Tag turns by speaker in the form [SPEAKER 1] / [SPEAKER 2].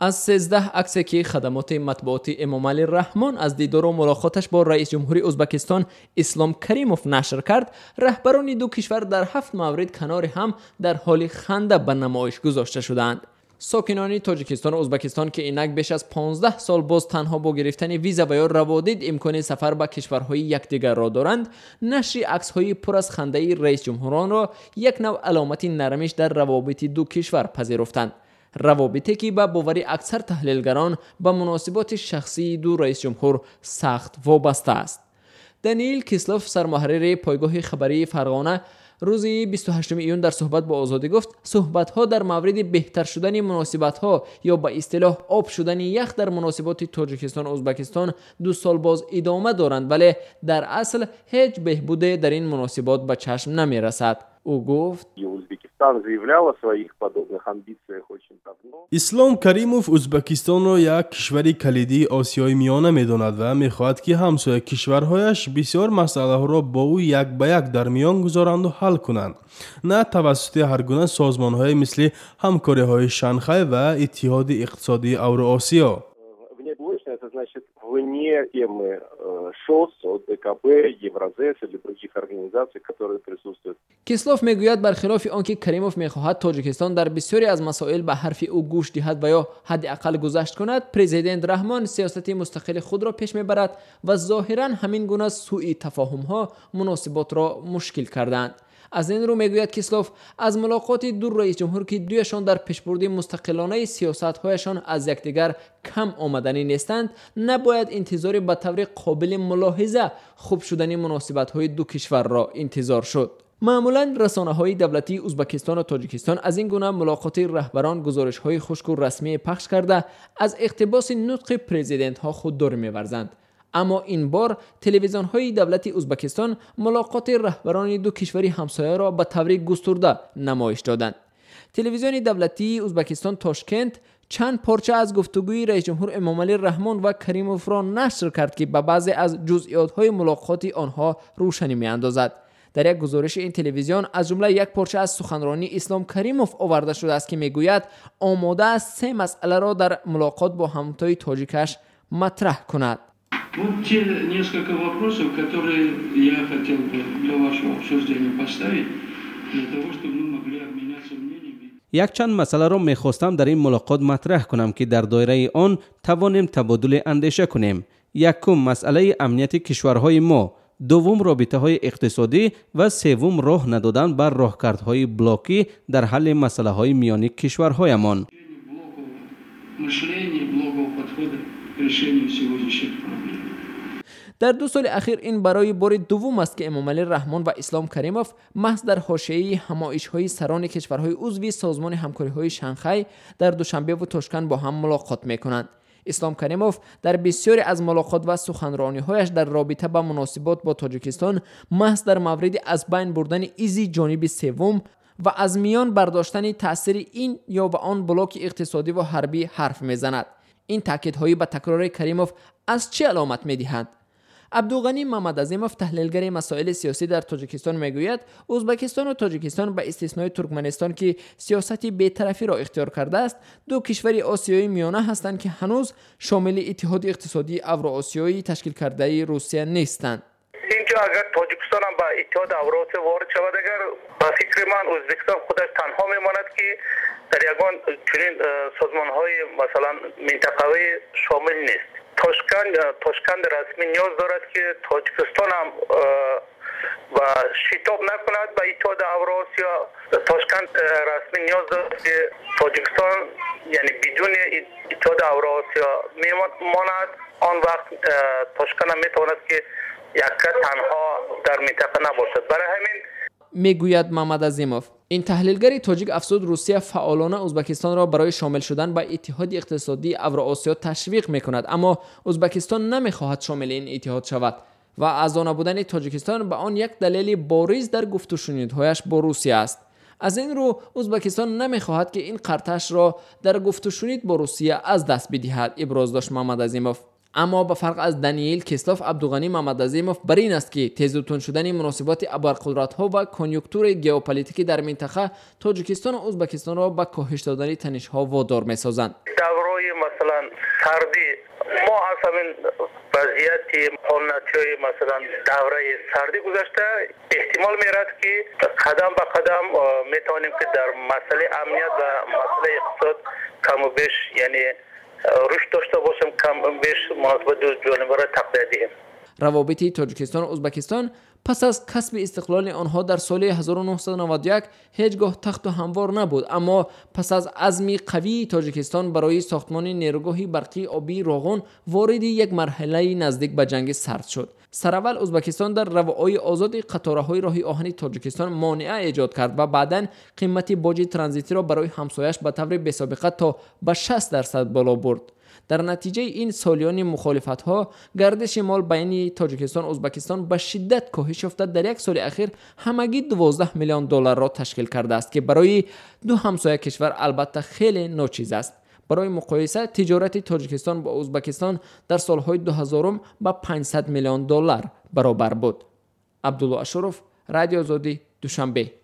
[SPEAKER 1] از 13 عکسی که خدمات مطبوعاتی امام علی رحمان از دیدار و ملاقاتش با رئیس جمهوری ازبکستان اسلام کریموف نشر کرد، رهبران دو کشور در 7 مورد کنار هم در حال خنده به نمایش گذاشته شدند. ساکنان تاجیکستان و ازبکستان که اینک بیش از 15 سال باز تنها با گرفتن ویزا و یا روادید امکان سفر به کشورهای یکدیگر را دارند، نشر عکس‌های پر از خنده رئیس جمهوران را یک نوع علامت نرمش در روابط دو کشور پذیرفتند. روابطی که به باور اکثر تحلیلگران به مناسبات شخصی دو رئیس جمهور سخت وابسته است. دانیل کیسلوف، سرمحرر پایگاه خبری فرغانه، روز 28 ایون در صحبت با آزادی گفت صحبت‌ها در مورد بهتر شدن مناسبت‌ها یا به اصطلاح آب شدن یخ در مناسبات تاجیکستان و ازبکستان 2 سال باز ادامه دارند، ولی در اصل هیچ بهبودی در این مناسبات به چشم نمی‌رسد. او گفت
[SPEAKER 2] اسلام کریموف ازبکستان را یک کشور کلیدی آسیای میانه می‌داند و می‌خواهد که همسایه کشورهایش بسیار مسائل را با او یک به یک در میان گذارند و حل کنند، نه توسط هر گونه سازمان‌های مثل همکاری‌های شانگهای و اتحاد اقتصادی اوراسیا.
[SPEAKER 3] Это значит вне темы ШОС, ОДКБ, Евразес или других организаций, которые присутствуют.
[SPEAKER 1] کیسلوف میگوید برخلاف آنکه کریموف میخواهد تاجیکستان در بسیاری از مسائل به حرف او گوش دهد و یا حداقل گذشت کند، پرزیدنت رحمان سیاست مستقل خود را پیش میبرد و ظاهرا همین گونه سوء تفاهم ها مناسبات را مشکل کردند. از این رو میگوید کیسلوف از ملاقات دو رئیس جمهور که دویشان در پیشبرد مستقلانه سیاست‌هایشان از یکدیگر کم آمدنی نیستند، نباید انتظار به طور قابل ملاحظه خوب شدن مناسبت‌های دو کشور را انتظار شد. معمولا رسانه‌های دولتی ازبکستان و تاجیکستان از این گونه ملاقات رهبران گزارش‌های خشک و رسمی پخش کرده از اقتباس نطق پرزیدنت‌ها خودداری می‌ورزند. اما این بار تلویزیون‌های دولتی ازبکستان ملاقات رهبران دو کشور همسایه را به طور گسترده نمایش دادند. تلویزیون دولتی ازبکستان تاشکند چند پارچه از گفتگوی رئیس جمهور امام علی رحمان و کریموف را نشر کرد که به بعضی از جزئیات‌های ملاقات آنها روشنی می‌اندازد. در یک گزارش این تلویزیون از جمله یک پارچه از سخنرانی اسلام کریموف آورده شده است که میگوید آماده است 3 مسئله را در ملاقات با همتای تاجیکش مطرح کند.
[SPEAKER 4] Вот те несколько вопросов, которые я хотел бы для вашего обсуждения поставить, для того, чтобы мы могли обменяться мнениями.
[SPEAKER 5] یک چند مسئله را می‌خواستم در این ملاقات مطرح کنم که در دایره آن توانیم تبادل اندیشه کنیم. یکم مسئله امنیت کشورهای ما، دوم رابطه‌های اقتصادی و سوم راه ندادن بر راهکردهای بلاکی در حل مسائل میانی کشورهایمان.
[SPEAKER 1] در 2 سال اخیر این برای بار دوم است که امام علی رحمان و اسلام کریموف محض در حاشیه همایش‌های سران کشورهای عضو سازمان همکاری‌های شانگهای در دوشنبه و تاشکند با هم ملاقات می‌کنند. اسلام کریموف در بسیاری از ملاقات و سخنرانی‌هایش در رابطه با مناسبات با تاجیکستان محض در مورد از بین بردن ایزی جانب سوم و از میان برداشتن تأثیر این یا و آن بلاک اقتصادی و حربی حرف می‌زند. این تاکیدهایی به تکرار کریموف از چه علامت می‌دهند؟ عبدالغنی محمدعظیموف، تحلیلگر مسائل سیاسی در تاجیکستان، میگوید ازبکستان و تاجیکستان به استثنای ترکمنستان که سیاستی بی‌طرفی را اختیار کرده است، دو کشور آسیایی میانه هستند که هنوز شامل اتحاد اقتصادی اوراسیایی تشکیل کرده روسیه نیستند.
[SPEAKER 6] اینجا اگر تاجیکستان هم به اتحاد اوراسیا وارد شود، اگر به فکر من ازبکستان خودش تنها میماند که در یگان چنین سازمان‌های مثلا منطقه‌ای شامل نیست. تاشکند رسمی نیاز دارد که تاجیکستان هم و شتاب نکند به اتحاد اوراسیا. تاشکند رسمی نیاز دارد که تاجیکستان یعنی بدون اتحاد اوراسیا میماند. آن وقت تاشکند هم میتواند که یک تنها در منطقه نباشد. برای همین
[SPEAKER 1] میگوید محمدعظیموف. این تحلیلگر تاجیک افزود روسیه فعالانه ازبکستان را برای شامل شدن به اتحاد اقتصادی اوراسیا تشویق میکند، اما ازبکستان نمیخواهد شامل این اتحاد شود و اعضا نبودن تاجیکستان به آن یک دلیل بارز در گفت و شنودهایش با روسیه است. از این رو ازبکستان نمیخواهد که این قرتش را در گفت و شنود با روسیه از دست بدهد، ابراز داشت محمدعظیموف. اما به فرق از دانیل کیسلوف، عبدالغنی محمدعظیموف بر این است که تیزتون شدن مناسبات ابرقدرت‌ها و کنیونکتور ژئوپلیتیکی در منطقه تاجیکستان و ازبکستان را به کاهش دادن تنش‌ها وادار می‌سازند.
[SPEAKER 6] دورای سردی ما از همین وضعیت حالتی مثلا دوره سردی گذشته احتمال میرد که قدم به قدم میتوانیم که در مسئله امنیت و مسئله اقتصاد کم و بیش یعنی رشد داشته باشیم، کم و بیش مناسبت دو جانبه را تقویت دهیم.
[SPEAKER 1] روابط تاجیکستان و ازبکستان پس از کسب استقلال آنها در سال 1991 هیچگاه تخت و هموار نبود، اما پس از عزم قوی تاجیکستان برای ساختمان نیروگاه برقی آبی راغون وارد یک مرحله نزدیک به جنگ سرد شد. سراول ازبکستان در روای آزاد قطارهای راه آهن تاجیکستان مانع ایجاد کرد و بعداً قیمت باج ترانزیتی را برای همسایش به طور بی‌سابقه تا به 60% بالا برد. در نتیجه این سالیان مخالفت‌ها گردش مال بین تاجیکستان و ازبکستان به شدت کاهش یافته در یک سال اخیر همگی 12 میلیون دلار را تشکیل کرده است که برای دو همسایه کشور البته خیلی ناچیز است. برای مقایسه تجارت تاجیکستان با ازبکستان در سالهای 2000 به 500 میلیون دلار برابر بود. عبدالله اشرف، رادیو آزادی، دوشنبه.